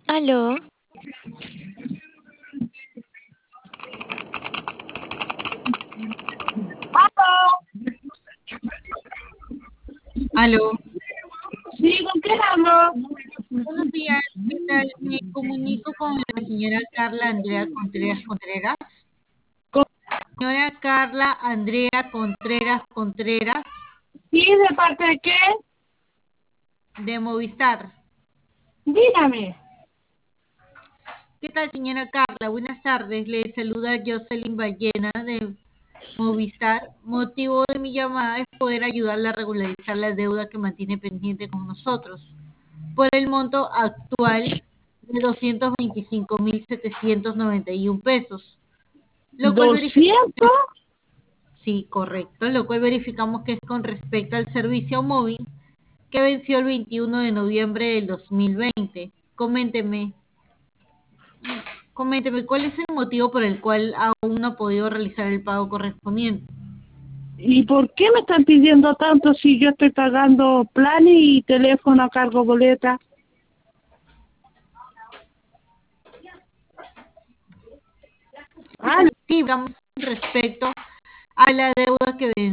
Aló, Aló, Sí, ¿con qué hablo? buenos días, ¿qué tal? Me comunico con la señora Carla Andrea Contreras Contreras. Señora Carla Andrea Contreras Contreras Sí, ¿de parte de qué? de Movistar. Dígame. ¿Qué tal, señora Carla? Buenas tardes. Le saluda Jocelyn Ballena de Movistar. Motivo de mi llamada es poder ayudarla a regularizar la deuda que mantiene pendiente con nosotros por el monto actual de 225.791 pesos, lo cual verificamos. 200. Sí, correcto, lo cual verificamos que es con respecto al servicio móvil que venció el 21 de noviembre del 2020. Coménteme, ¿cuál es el motivo por el cual aún no ha podido realizar el pago correspondiente? ¿Y por qué me están pidiendo tanto si yo estoy pagando planes y teléfono a cargo boleta? Ah, Sí, vamos respecto a la deuda que